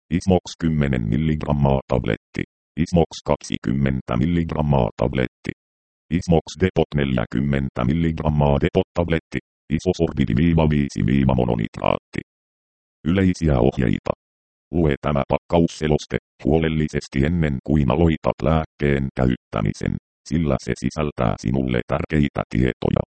Ismox 10 mg tabletti. Ismox 20 mg tabletti. Ismox Depot 40 mg Depot tabletti. Isosorbidi-5-mononitraatti. Yleisiä ohjeita. Lue tämä pakkausseloste huolellisesti ennen kuin aloitat lääkkeen käyttämisen, sillä se sisältää sinulle tärkeitä tietoja.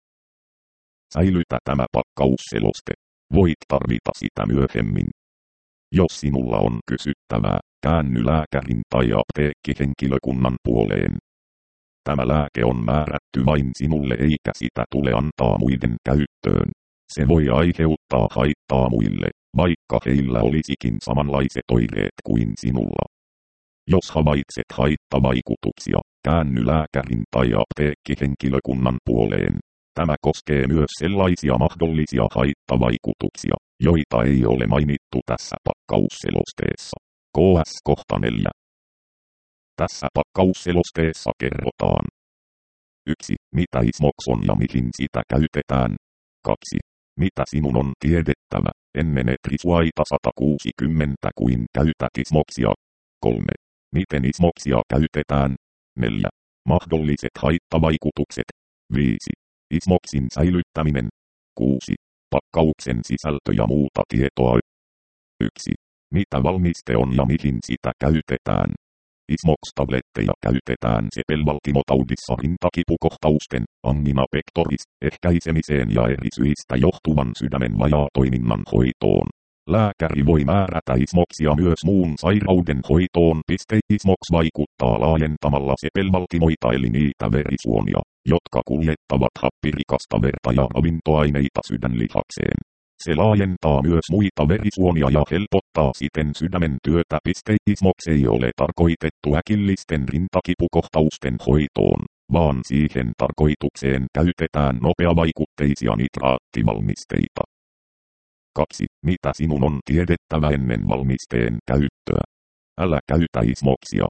Säilytä tämä pakkausseloste. Voit tarvita sitä myöhemmin. Jos sinulla on kysyttävää, käänny lääkärin tai apteekkihenkilökunnan puoleen. Tämä lääke on määrätty vain sinulle eikä sitä tule antaa muiden käyttöön. Se voi aiheuttaa haittaa muille, vaikka heillä olisikin samanlaiset oireet kuin sinulla. Jos havaitset haittavaikutuksia, käänny lääkärin tai apteekkihenkilökunnan puoleen. Tämä koskee myös sellaisia mahdollisia haittavaikutuksia, joita ei ole mainittu tässä pakkausselosteessa. KS kohta 4. Tässä pakkausselosteessa kerrotaan. 1. Mitä Ismox on ja mihin sitä käytetään. 2. Mitä sinun on tiedettävä ennen Etrisuaita 160 kuin käytät Ismoxia. 3. Miten Ismoxia käytetään. 4. Mahdolliset haittavaikutukset. 5. Ismoxin säilyttäminen. 6. Pakkauksen sisältö ja muuta tietoa. 1. Mitä valmiste on ja mihin sitä käytetään. Ismox-tabletteja käytetään sepelvaltimotaudissa rintakipukohtausten, angina pectoris, ehkäisemiseen ja eri syistä johtuvan sydämen vajaatoiminnan hoitoon. Lääkäri voi määrätä Ismoxia myös muun sairauden hoitoon. Ismox vaikuttaa laajentamalla sepelvaltimoita eli niitä verisuonia, jotka kuljettavat happirikasta verta ja ravintoaineita sydänlihakseen. Se laajentaa myös muita verisuonia ja helpottaa siten sydämen työtä. Ismox ei ole tarkoitettu äkillisten rintakipukohtausten hoitoon, vaan siihen tarkoitukseen käytetään nopeavaikutteisia nitraattivalmisteita. 2. Mitä sinun on tiedettävä ennen valmisteen käyttöä? Älä käytä Ismoxia.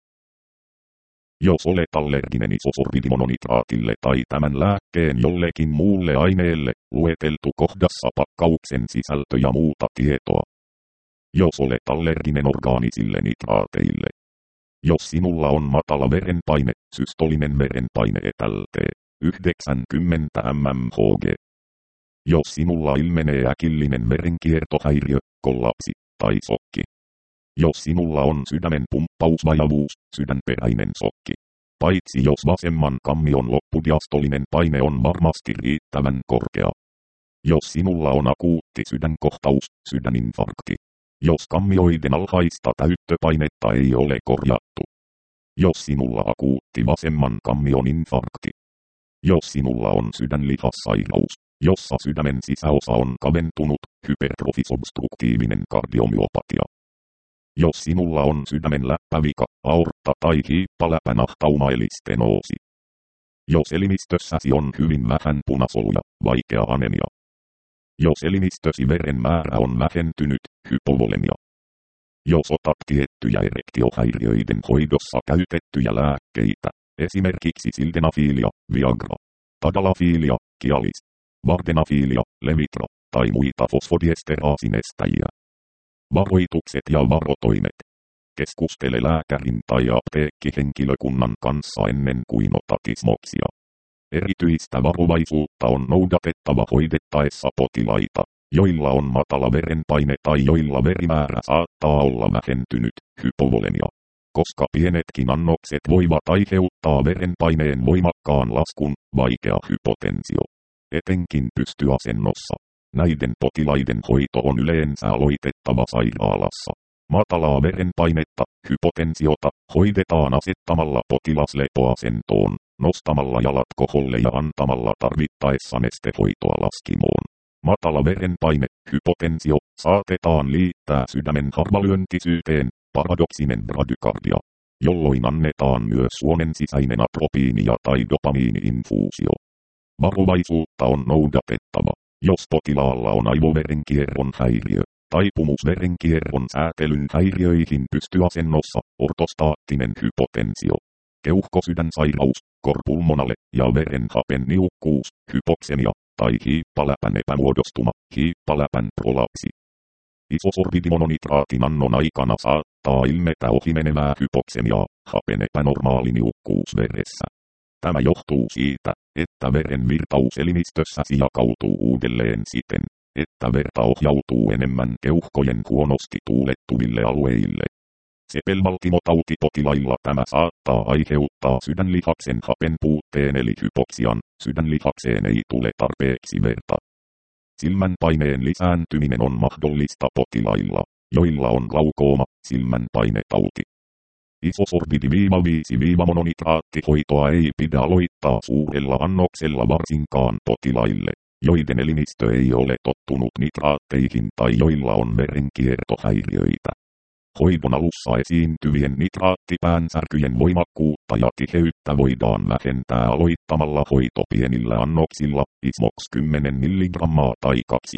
Jos olet allerginen isosorbidimononitraatille tai tämän lääkkeen jollekin muulle aineelle, lueteltu kohdassa pakkauksen sisältö ja muuta tietoa. Jos olet allerginen orgaanisille nitraateille. Jos sinulla on matala verenpaine, systolinen verenpaine ETLT, 90 mmHg. Jos sinulla ilmenee äkillinen verenkiertohäiriö, kollapsi tai sokki. Jos sinulla on sydämen pumppausvajavuus, sydänperäinen sokki. Paitsi jos vasemman kammion loppudiastolinen paine on varmasti riittävän korkea. Jos sinulla on akuutti sydänkohtaus, sydäninfarkti. Jos kammioiden alhaista täyttöpainetta ei ole korjattu. Jos sinulla akuutti vasemman kammion infarkti. Jos sinulla on sydänlihassairaus, jossa sydämen sisäosa on kaventunut, hypertrofisobstruktiivinen kardiomyopatia. Jos sinulla on sydämen läppävika, aortta tai hiippaläpänahtauma eli stenoosi. Jos elimistössäsi on hyvin vähän punasoluja, vaikea anemia. Jos elimistösi veren määrä on vähentynyt, hypovolemia. Jos otat tiettyjä erektiohäiriöiden hoidossa käytettyjä lääkkeitä, esimerkiksi sildenafilia, Viagra, tadalafilia, Cialis, vardenafilia, Levitra tai muita fosfodiesteraasinestejiä. Varoitukset ja varotoimet. Keskustele lääkärin tai apteekkihenkilökunnan kanssa ennen kuin otat Ismoxia. Erityistä varovaisuutta on noudatettava hoidettaessa potilaita, joilla on matala verenpaine tai joilla verimäärä saattaa olla vähentynyt, hypovolemia. Koska pienetkin annokset voivat aiheuttaa verenpaineen voimakkaan laskun, vaikea hypotensio. Etenkin pystyasennossa. Näiden potilaiden hoito on yleensä aloitettava sairaalassa. Matalaa verenpainetta, hypotensiota, hoidetaan asettamalla potilas lepoasentoon, nostamalla jalat koholle ja antamalla tarvittaessa nestehoitoa laskimoon. Matala verenpaine, hypotensio, saatetaan liittää sydämen harvalyöntisyyteen, paradoksinen bradykardia, jolloin annetaan myös suonen sisäinen atropiinia tai dopamiini-infuusio. Varovaisuutta on noudatettava. Jos potilaalla on aivoverenkierron häiriö, taipumus verenkierron säätelyn häiriöihin pystyasennossa, ortostaattinen hypotensio, keuhkosydänsairaus, korpulmonale ja verenhapen niukkuus, hypoksemia tai hiippaläpän epämuodostuma, hiippaläpän prolapsi. Isosorbidimononitraatin annon aikana saattaa ilmetä ohimenevää hypoksemiaa, hapen epänormaali niukkuus veressä. Tämä johtuu siitä, että veren virtaus elimistössäsi jakautuu uudelleen siten, että verta ohjautuu enemmän keuhkojen huonosti tuulettuville alueille. Sepelvaltimotautipotilailla tämä saattaa aiheuttaa sydänlihaksen hapen puutteen eli hypoksian, sydänlihakseen ei tule tarpeeksi verta. Silmän paineen lisääntyminen on mahdollista potilailla, joilla on glaukooma, silmän painetauti. Isosorbidi-5-mononitraattihoitoa ei pidä aloittaa suurella annoksella varsinkaan potilaille, joiden elimistö ei ole tottunut nitraatteihin tai joilla on verenkiertohäiriöitä. Hoidon alussa esiintyvien nitraattipäänsärkyjen voimakkuutta ja tiheyttä voidaan vähentää aloittamalla hoito pienillä annoksilla, ISMOX 10 mg tai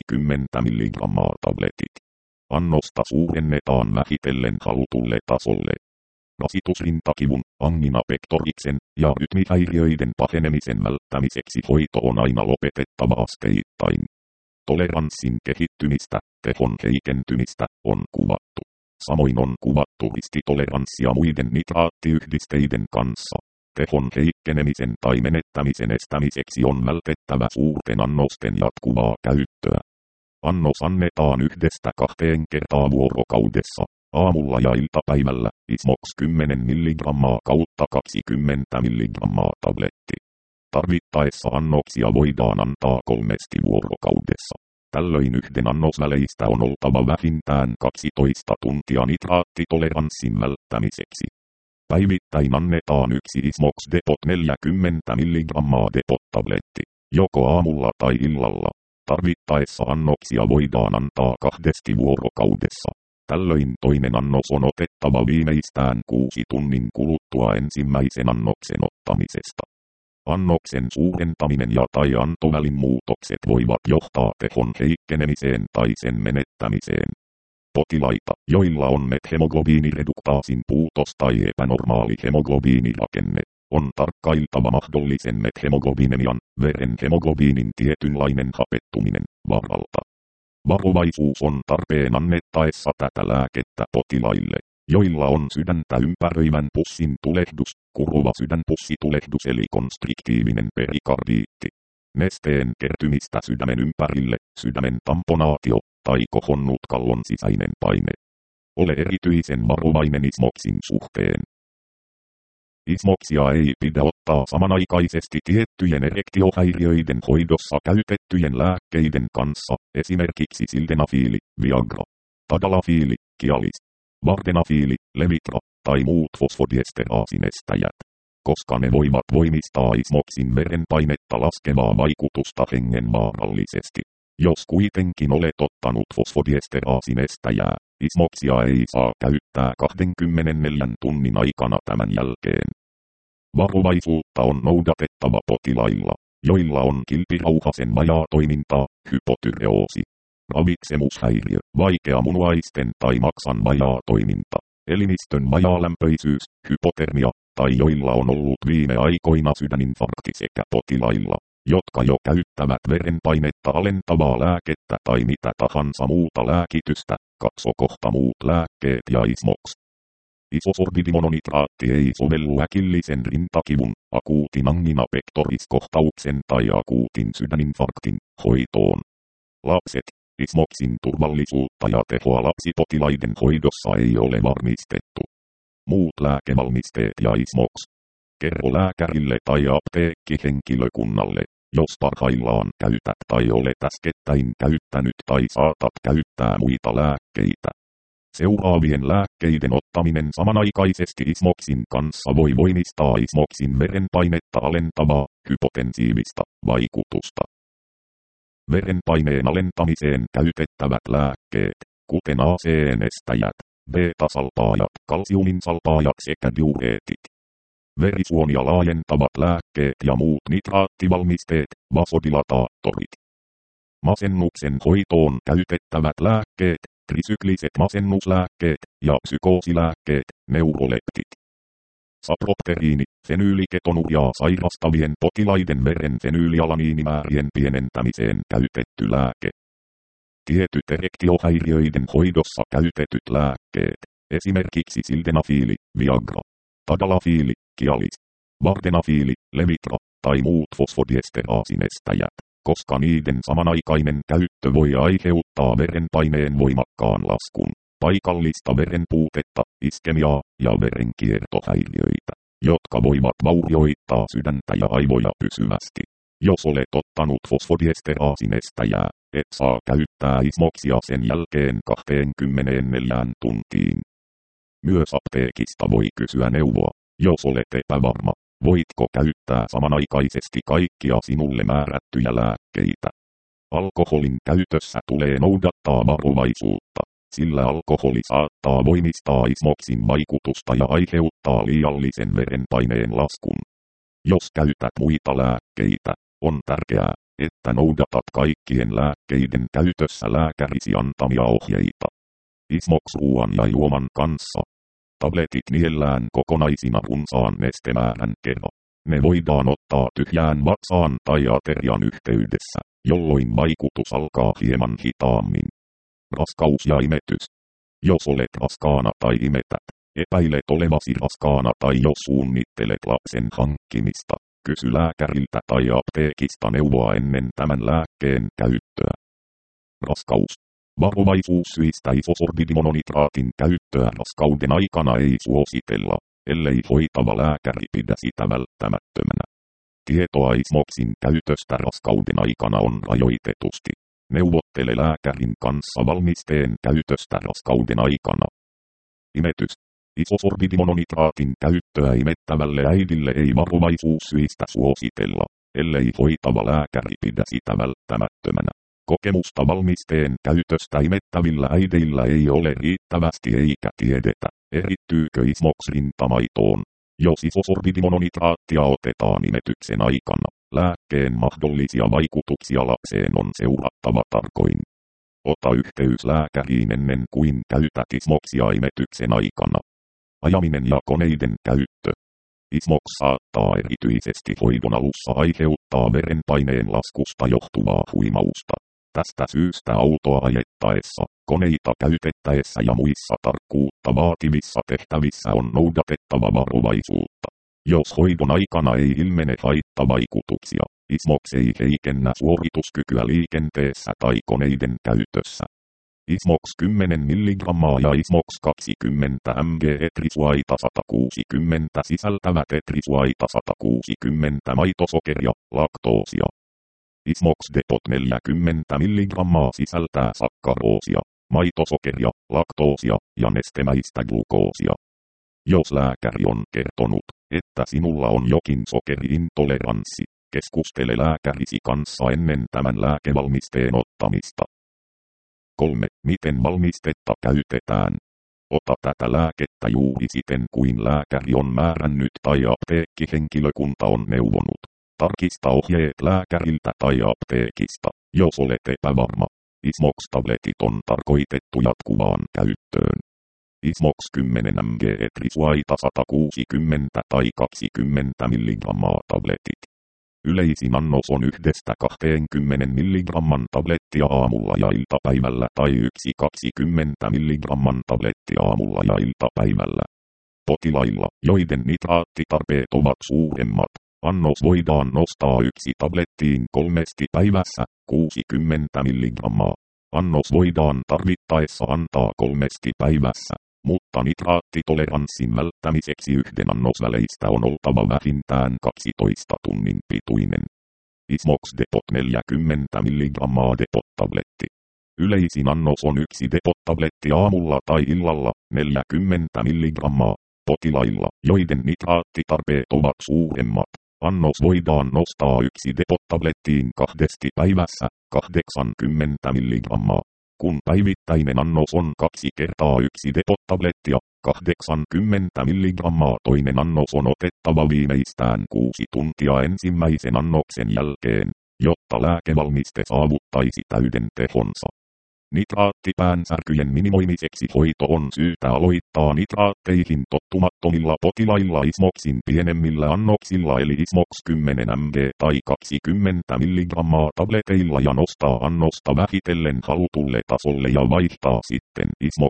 20 mg tabletit. Annosta suurennetaan vähitellen halutulle tasolle. Rasitusrintakivun, angina pectoriksen ja rytmihäiriöiden pahenemisen välttämiseksi hoito on aina lopetettava asteittain. Toleranssin kehittymistä, tehon heikentymistä on kuvattu. Samoin on kuvattu ristitoleranssia muiden nitraattiyhdisteiden kanssa. Tehon heikkenemisen tai menettämisen estämiseksi on vältettävä suurten annosten jatkuvaa käyttöä. Annos annetaan 1–2 kertaa vuorokaudessa, aamulla ja iltapäivällä, ISMOX 10 mg kautta 20 mg tabletti. Tarvittaessa annoksia voidaan antaa 3 vuorokaudessa. Tällöin yhden annosväleistä on oltava vähintään 12 tuntia nitraattitoleranssin välttämiseksi. Päivittäin annetaan yksi ISMOX Depot 40 mg Depot-tabletti, joko aamulla tai illalla. Tarvittaessa annoksia voidaan antaa 2 vuorokaudessa. Tällöin toinen annos on otettava viimeistään 6 tunnin kuluttua ensimmäisen annoksen ottamisesta. Annoksen suurentaminen ja tai antovälin muutokset voivat johtaa tehon heikkenemiseen tai sen menettämiseen. Potilaita, joilla on methemoglobiinireduktaasin puutos tai epänormaali hemoglobiinirakenne, on tarkkailtava mahdollisen methemoglobiinemian, veren hemoglobiinin tietynlainen hapettuminen, varalta. Varovaisuus on tarpeen annettaessa tätä lääkettä potilaille, joilla on sydäntä ympäröivän pussin tulehdus, kuruva sydänpussitulehdus eli konstriktiivinen perikardiitti. Nesteen kertymistä sydämen ympärille, sydämen tamponaatio tai kohonnut kallon sisäinen paine. Ole erityisen varovainen ISMOXin suhteen. ISMOXia ei pidä ottaa samanaikaisesti tiettyjen erektiohäiriöiden hoidossa käytettyjen lääkkeiden kanssa, esimerkiksi sildenafiili, Viagra, tadalafiili, Cialis, vardenafiili, Levitra tai muut fosfodiesteraasinestejät, koska ne voivat voimistaa ISMOXin verenpainetta laskevaa vaikutusta hengenvaarallisesti. Jos kuitenkin olet ottanut fosfodiesteraasinestejää, ISMOXia ei saa käyttää 24 tunnin aikana tämän jälkeen. Varovaisuutta on noudatettava potilailla, joilla on kilpirauhasen vajaatoimintaa, hypotyreoosi, ravitsemushäiriö, vaikea munuaisten tai maksan vajaatoiminta, elimistön vajaalämpöisyys, hypotermia, tai joilla on ollut viime aikoina sydäninfarkti sekä potilailla, jotka jo käyttävät verenpainetta alentavaa lääkettä tai mitä tahansa muuta lääkitystä, katsokohta muut lääkkeet ja ISMOX. Isosorbidimononitraatti ei sovellu äkillisen rintakivun, akuutin angina pectoris-kohtauksen tai akuutin sydäninfarktin hoitoon. Lapset, ISMOXin turvallisuutta ja tehoa lapsipotilaiden hoidossa ei ole varmistettu. Muut lääkevalmisteet ja ISMOX. Kerro lääkärille tai apteekkihenkilökunnalle, jos parhaillaan käytät tai olet äskettäin käyttänyt tai saatat käyttää muita lääkkeitä. Seuraavien lääkkeiden ottaminen samanaikaisesti ISMOXin kanssa voi voimistaa ISMOXin verenpainetta alentavaa, hypotensiivista vaikutusta. Verenpaineen alentamiseen käytettävät lääkkeet, kuten ACE-nestäjät, beta-salpaajat, kalsiuminsalpaajat sekä diureetit. Verisuonia laajentavat lääkkeet ja muut nitraattivalmisteet, vasodilataattorit. Masennuksen hoitoon käytettävät lääkkeet, trisykliset masennuslääkkeet ja psykoosilääkkeet, neuroleptit. Sapropteriini, fenyyliketonuriaa sairastavien potilaiden veren fenyylialaniinimäärien pienentämiseen käytetty lääke. Tietyt erektiohäiriöiden hoidossa käytetyt lääkkeet, esimerkiksi sildenafiili, Viagra, tadalafiili, Cialis, vardenafiili, Levitra tai muut fosfodiesteraasinestejät, koska niiden samanaikainen käyttö voi aiheuttaa verenpaineen voimakkaan laskun, paikallista verenpuutetta, iskemiaa ja verenkiertohäiriöitä, jotka voivat vaurioittaa sydäntä ja aivoja pysyvästi. Jos olet ottanut fosfodiesteraasinestejää, et saa käyttää Ismoxia sen jälkeen 24 tuntiin. Myös apteekista voi kysyä neuvoa, jos olet epävarma, voitko käyttää samanaikaisesti kaikkia sinulle määrättyjä lääkkeitä. Alkoholin käytössä tulee noudattaa varovaisuutta, sillä alkoholi saattaa voimistaa Ismoxin vaikutusta ja aiheuttaa liiallisen verenpaineen laskun. Jos käytät muita lääkkeitä, on tärkeää, että noudatat kaikkien lääkkeiden käytössä lääkärisi antamia ohjeita. Ismox ruoan ja juoman kanssa. Tabletit niellään kokonaisina runsaan nestemäärän kerran. Ne voidaan ottaa tyhjään vatsaan tai aterian yhteydessä, jolloin vaikutus alkaa hieman hitaammin. Raskaus ja imetys. Jos olet raskaana tai imetät, epäilet olevasi raskaana tai jos suunnittelet lapsen hankkimista, kysy lääkäriltä tai apteekista neuvoa ennen tämän lääkkeen käyttöä. Raskaus. Varovaisuussyistä isosorbidimononitraatin käyttöä raskauden aikana ei suositella, ellei hoitava lääkäri pidä sitä välttämättömänä. Tietoa Ismoxin käytöstä raskauden aikana on rajoitetusti. Neuvottele lääkärin kanssa valmisteen käytöstä raskauden aikana. Imetys. Isosorbidimononitraatin käyttöä imettävälle äidille ei varovaisuussyistä suositella, ellei hoitava lääkäri pidä sitä välttämättömänä. Kokemusta valmisteen käytöstä imettävillä äideillä ei ole riittävästi eikä tiedetä, erittyykö Ismox rintamaitoon. Jos isosorbidimononitraattia otetaan imetyksen aikana, lääkkeen mahdollisia vaikutuksia lapseen on seurattava tarkoin. Ota yhteys lääkäriin ennen kuin käytät Ismoxia imetyksen aikana. Ajaminen ja koneiden käyttö. Ismox saattaa erityisesti hoidon alussa aiheuttaa verenpaineen laskusta johtuvaa huimausta. Tästä syystä autoa ajettaessa, koneita käytettäessä ja muissa tarkkuutta vaativissa tehtävissä on noudatettava varovaisuutta. Jos hoidon aikana ei ilmene haittavaikutuksia, Ismox ei heikennä suorituskykyä liikenteessä tai koneiden käytössä. Ismox 10 mg ja Ismox 20 mg etrisuaita 160 sisältävät etrisuaita 160 maitosokeria, laktoosia. Ismox Depot 40 mg sisältää sakkaroosia, maitosokeria, laktoosia ja nestemäistä glukoosia. Jos lääkäri on kertonut, että sinulla on jokin sokeriintoleranssi, keskustele lääkärisi kanssa ennen tämän lääkevalmisteen ottamista. 3. Miten valmistetta käytetään? Ota tätä lääkettä juuri siten kuin lääkäri on määrännyt tai apteekkihenkilökunta on neuvonut. Tarkista ohjeet lääkäriltä tai apteekista, jos olet epävarma. Ismox-tabletit on tarkoitettu jatkuvaan käyttöön. Ismox 10 mg etrisuaita 160 tai 20 mg tabletit. Yleisin annos on 1-20 mg tablettia aamulla ja iltapäivällä tai 1-20 mg tablettia aamulla ja iltapäivällä. Potilailla, joiden nitraattitarpeet ovat suuremmat, annos voidaan nostaa 1 tablettiin 3 päivässä, 60 mg. Annos voidaan tarvittaessa antaa 3 päivässä, mutta nitraattitoleranssin välttämiseksi yhden annosväleistä on oltava vähintään 12 tunnin pituinen. Ismox Depot 40 mg Depot-tabletti. Yleisin annos on 1 Depot-tabletti aamulla tai illalla, 40 mg. Potilailla, joiden nitraattitarpeet ovat suuremmat, annos voidaan nostaa 1 Depot-tablettiin 2 päivässä, 80 mg. Kun päivittäinen annos on 2 kertaa 1 Depot-tablettia, 80 mg, toinen annos on otettava viimeistään 6 tuntia ensimmäisen annoksen jälkeen, jotta lääkevalmiste saavuttaisi täyden tehonsa. Nitraattipäänsärkyjen minimoimiseksi hoito on syytä aloittaa nitraatteihin tottumattomilla potilailla Ismoksin pienemmillä annoksilla eli Ismox 10 mg tai 20 mg tableteilla ja nostaa annosta vähitellen halutulle tasolle ja vaihtaa sitten Ismox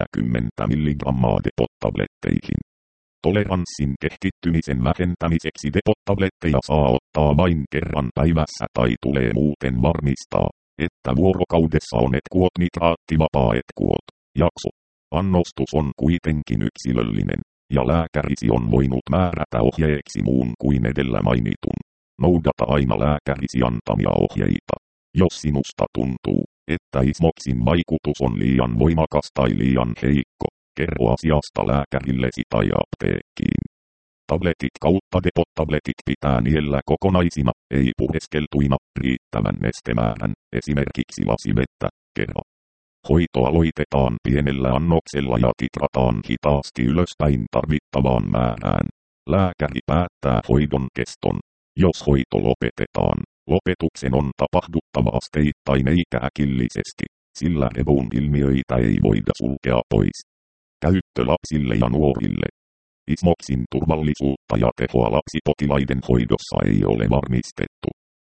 40 mg depot-tabletteihin. Toleranssin kehittymisen vähentämiseksi depot-tabletteja saa ottaa vain kerran päivässä tai tulee muuten varmistaa, että vuorokaudessa on etkuot nitraattivapaa etkuot. Jakso. Annostus on kuitenkin yksilöllinen, ja lääkärisi on voinut määrätä ohjeeksi muun kuin edellä mainitun. Noudata aina lääkärisi antamia ohjeita. Jos sinusta tuntuu, että Ismoksin vaikutus on liian voimakas tai liian heikko, kerro asiasta lääkärillesi tai apteekkiin. Tabletit kautta depot-tabletit pitää niellä kokonaisina, ei pureskeltuina, riittävän nestemäärän, esimerkiksi lasivettä, kerro. Hoito aloitetaan pienellä annoksella ja titrataan hitaasti ylöspäin tarvittavaan määrään. Lääkäri päättää hoidon keston. Jos hoito lopetetaan, lopetuksen on tapahduttava asteittain eikä äkillisesti, sillä revun ilmiöitä ei voida sulkea pois. Käyttö lapsille ja nuorille. Ismoksin turvallisuutta ja tehoa lapsipotilaiden hoidossa ei ole varmistettu.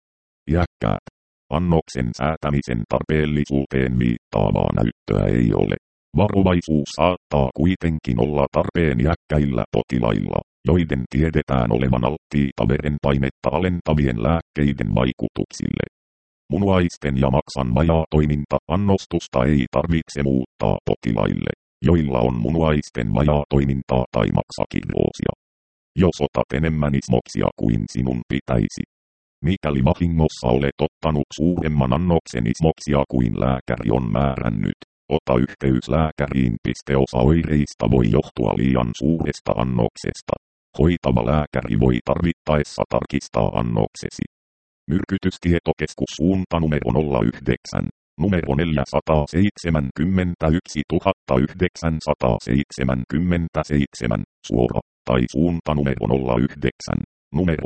Iäkkäät. Annoksen säätämisen tarpeellisuuteen viittaavaa näyttöä ei ole. Varovaisuus saattaa kuitenkin olla tarpeen iäkkäillä potilailla, joiden tiedetään olevan alttiita verenpainetta alentavien lääkkeiden vaikutuksille. Munuaisten ja maksan vajaatoiminta annostusta ei tarvitse muuttaa potilaille, joilla on munuaisten vajaatoimintaa tai maksakirroosia. Jos otat enemmän Ismoksia kuin sinun pitäisi. Mikäli vahingossa olet ottanut suuremman annoksen Ismoksia kuin lääkäri on määrännyt, ota yhteys lääkäriin. Osa oireista voi johtua liian suuresta annoksesta. Hoitava lääkäri voi tarvittaessa tarkistaa annoksesi. Myrkytystietokeskus suunta numero 09. Numero 471 977, suora, tai suunta numero 09, numero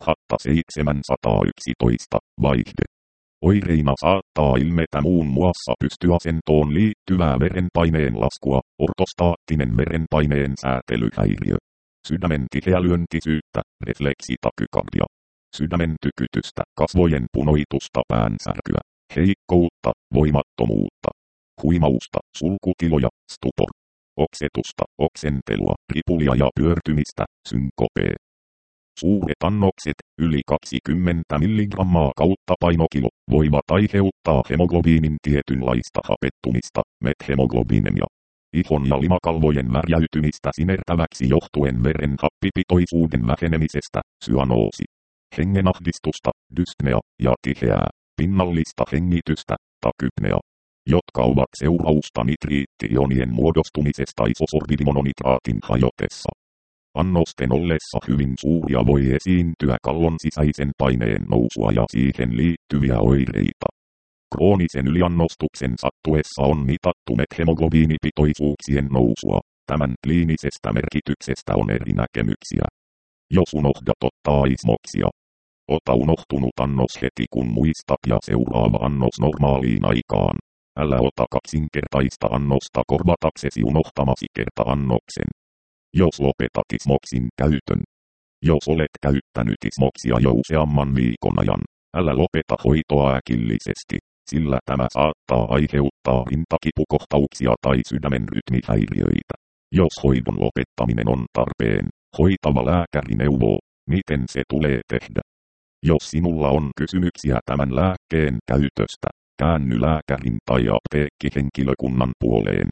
4711, vaihde. Oireina saattaa ilmetä muun muassa pystyasentoon liittyvää verenpaineen laskua, ortostaattinen verenpaineen säätelyhäiriö, sydämen tiheälyöntisyyttä, refleksitakykardia, sydämen tykytystä, kasvojen punoitusta, päänsärkyä, heikkoutta, voimattomuutta, huimausta, sulkutiloja, stupor, oksetusta, oksentelua, ripulia ja pyörtymistä, synkopee. Suuret annokset, yli 20 mg kautta painokilo, voivat aiheuttaa hemoglobiinin tietynlaista hapettumista, methemoglobinemia. Ihon ja limakalvojen värjäytymistä sinertäväksi johtuen veren happipitoisuuden vähenemisestä, syanoosi. Hengenahdistusta, dyspnea ja tiheää, pinnallista hengitystä, takypnea, jotka ovat seurausta nitriitti-ionien muodostumisesta isosorbidimononitraatin hajotessa. Annosten ollessa hyvin suuria voi esiintyä kallon sisäisen paineen nousua ja siihen liittyviä oireita. Kroonisen yliannostuksen sattuessa on mitattu methemoglobiinipitoisuuksien nousua. Tämän kliinisestä merkityksestä on eri näkemyksiä. Jos unohdat ottaa Ismoksia, ota unohtunut annos heti kun muistat ja seuraava annos normaaliin aikaan. Älä ota kaksinkertaista annosta korvataksesi unohtamasi kerta-annoksen. Jos lopetat Ismoksin käytön. Jos olet käyttänyt Ismoksia jo useamman viikon ajan, älä lopeta hoitoa äkillisesti, sillä tämä saattaa aiheuttaa rintakipukohtauksia tai sydämen rytmihäiriöitä. Jos hoidon lopettaminen on tarpeen, hoitava lääkäri neuvoo, miten se tulee tehdä. Jos sinulla on kysymyksiä tämän lääkkeen käytöstä, käänny lääkärin tai apteekkihenkilökunnan puoleen.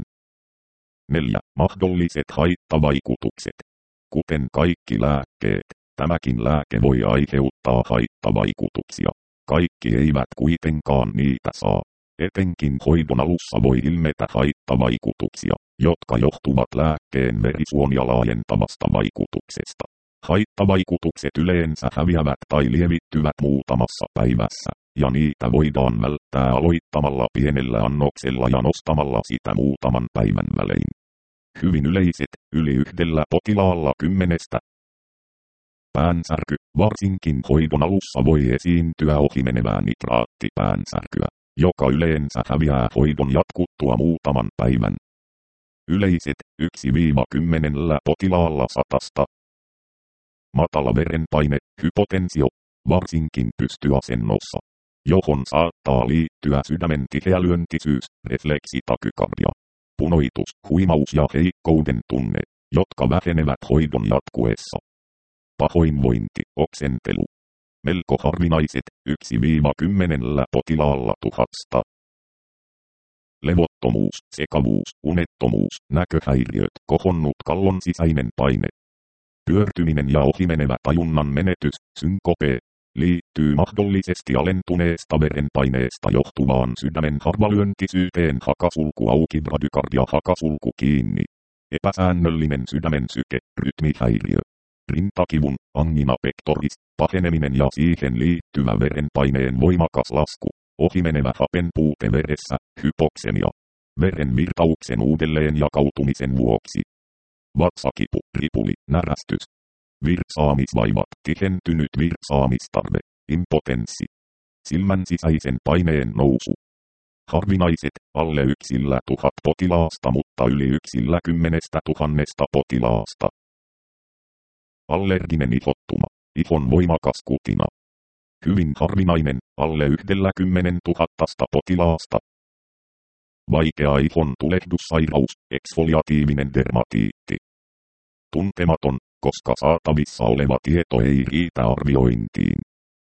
4. Mahdolliset haittavaikutukset. Kuten kaikki lääkkeet, tämäkin lääke voi aiheuttaa haittavaikutuksia. Kaikki eivät kuitenkaan niitä saa. Etenkin hoidon alussa voi ilmetä haittavaikutuksia, jotka johtuvat lääkkeen verisuonia laajentavasta vaikutuksesta. Haittavaikutukset yleensä häviävät tai lievittyvät muutamassa päivässä, ja niitä voidaan välttää aloittamalla pienellä annoksella ja nostamalla sitä muutaman päivän välein. Hyvin yleiset, yli yhdellä potilaalla 10. Päänsärky, varsinkin hoidon alussa voi esiintyä ohimenevää nitraattipäänsärkyä. joka yleensä häviää hoidon jatkuttua muutaman päivän. Yleiset 1-10 potilaalla 100. Matala verenpaine, hypotensio, varsinkin pystyasennossa, johon saattaa liittyä sydämen tiheälyöntisyys, refleksitakykardia, punoitus, huimaus ja heikkouden tunne, jotka vähenevät hoidon jatkuessa. Pahoinvointi, oksentelu. Melko harvinaiset 1-10 potilaalla 1000. Levottomuus, sekavuus, unettomuus, näköhäiriöt, kohonnut kallon sisäinen paine. Pyörtyminen ja ohimenevä tajunnan menetys, synkope, liittyy mahdollisesti alentuneesta verenpaineesta johtuvaan sydämen harvalyöntisyyteen, hakasulku auki, bradykardia, hakasulku kiinni. Epäsäännöllinen sydämen syke, rytmihäiriö. Rintakivun, angina pectoris, paheneminen ja siihen liittyvä verenpaineen voimakas lasku. Ohimenevä hapenpuute veressä, hypoksemia. Veren virtauksen uudelleen jakautumisen vuoksi. Vatsakipu, ripuli, närästys. Virtsaamisvaivat, tihentynyt virtsaamistarve, impotenssi. Silmän sisäisen paineen nousu. Harvinaiset, alle 1-1000 potilaasta, mutta yli 1-10 000 potilaasta. Allerginen ihottuma, ihon voimakas kutina. Hyvin harvinainen, alle 10 000 potilaasta. Vaikea ihon tulehdussairaus, eksfoliatiivinen dermatiitti. Tuntematon, koska saatavissa oleva tieto ei riitä arviointiin.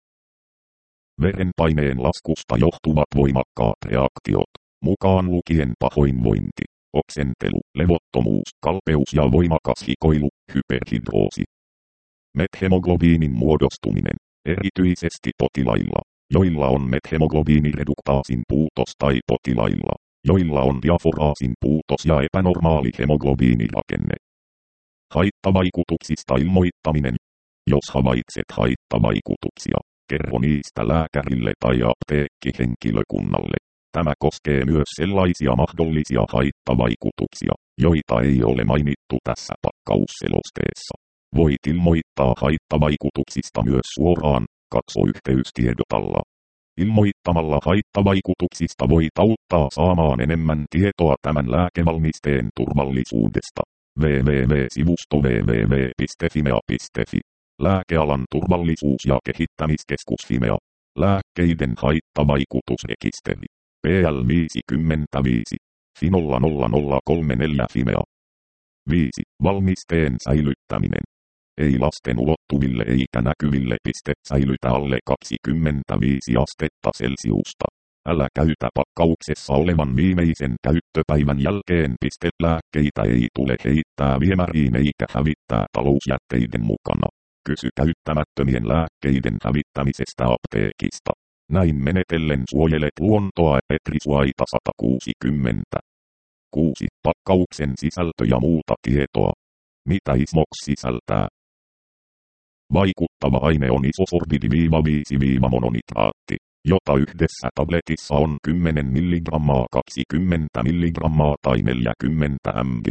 Verenpaineen laskusta johtuvat voimakkaat reaktiot, mukaan lukien pahoinvointi, oksentelu, levottomuus, kalpeus ja voimakas hikoilu, hyperhidroosi. Methemoglobiinin muodostuminen, erityisesti potilailla, joilla on methemoglobiinireduktaasin puutos tai potilailla, joilla on diaforaasin puutos ja epänormaali hemoglobiinirakenne. Haittavaikutuksista ilmoittaminen. Jos havaitset haittavaikutuksia, kerro niistä lääkärille tai apteekkihenkilökunnalle. Tämä koskee myös sellaisia mahdollisia haittavaikutuksia, joita ei ole mainittu tässä pakkausselosteessa. Voit ilmoittaa haittavaikutuksista myös suoraan, katso yhteystiedotalla. Ilmoittamalla haittavaikutuksista voit auttaa saamaan enemmän tietoa tämän lääkevalmisteen turvallisuudesta. www.sivusto www.fimea.fi. Lääkealan turvallisuus- ja kehittämiskeskus Fimea. Lääkkeiden haittavaikutusrekisteri. PL 55. FI 00034 Fimea. 5. Valmisteen säilyttäminen. Ei lasten ulottuville eikä näkyville. Säilytä alle 25 astetta Celsiusta. Älä käytä pakkauksessa olevan viimeisen käyttöpäivän jälkeen. Lääkkeitä ei tule heittää viemäriin eikä hävittää talousjätteiden mukana. Kysy käyttämättömien lääkkeiden hävittämisestä apteekista. Näin menetellen suojelet luontoa. Etrisuaita 160. 6. Pakkauksen sisältö ja muuta tietoa. Mitä Ismox sisältää? Vaikuttava aine on isosorbidi-5-mononitraatti, jota yhdessä tabletissa on 10 mg, 20 mg tai 40 mg.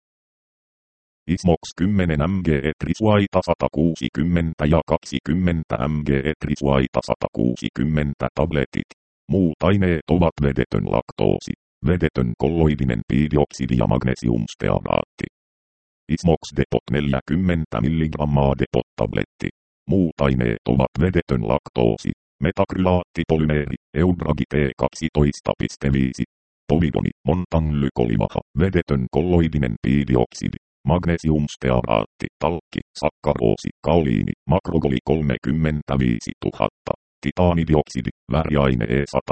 Ismox 10 mg etrisuaita 160 ja 20 mg etrisuaita 160 tabletit. Muut aineet ovat vedetön laktoosi, vedetön kolloidinen piidioksidi ja magnesiumstearaatti. Ismox Depot 40 mg Depot-tabletti. Muut aineet ovat vedetön laktoosi, metakrylaattipolymeeri, Eudragite 12.5, povidoni, montanglykolivaha, vedetön kolloidinen piidioksidi, magnesiumstearaatti, talkki, sakkaroosi, kaoliini, makrogoli 35 000, titaanidioksidi, väriaine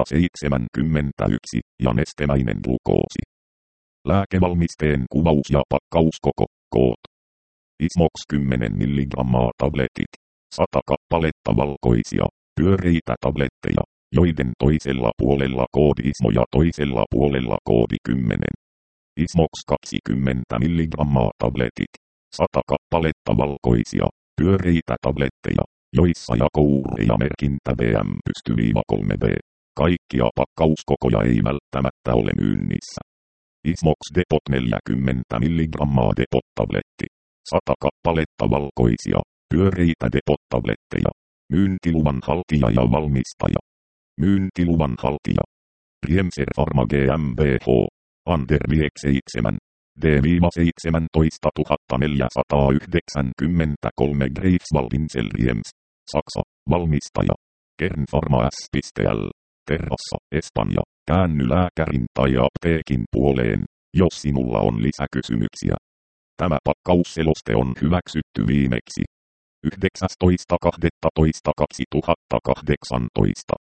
E171 ja nestemäinen glukoosi. Lääkevalmisteen kuvaus ja pakkauskoko, koot. Ismox 10 mg tabletit. 100 kappaletta valkoisia, pyöreitä tabletteja, joiden toisella puolella koodi ISMO ja toisella puolella koodi 10. Ismox 20 mg tabletit. 100 kappaletta valkoisia, pyöreitä tabletteja, joissa jakouure ja merkintä BM+3B. Kaikkia pakkauskokoja ei välttämättä ole myynnissä. Ismox Depot 40 mg Depot-tabletti. 100 kappaletta valkoisia, pyöreitä Depot-tabletteja. Myyntiluvan haltija ja valmistaja. Myyntiluvan haltija. Riemser Pharma GmbH. Ander 7. D-17493 Greifswald-Insel Riems. Saksa. Valmistaja. Kern Pharma S.L. Terrassa, Espanja. Käänny lääkärin tai apteekin puoleen, jos sinulla on lisäkysymyksiä. Tämä pakkausseloste on hyväksytty viimeksi 19.12.2018.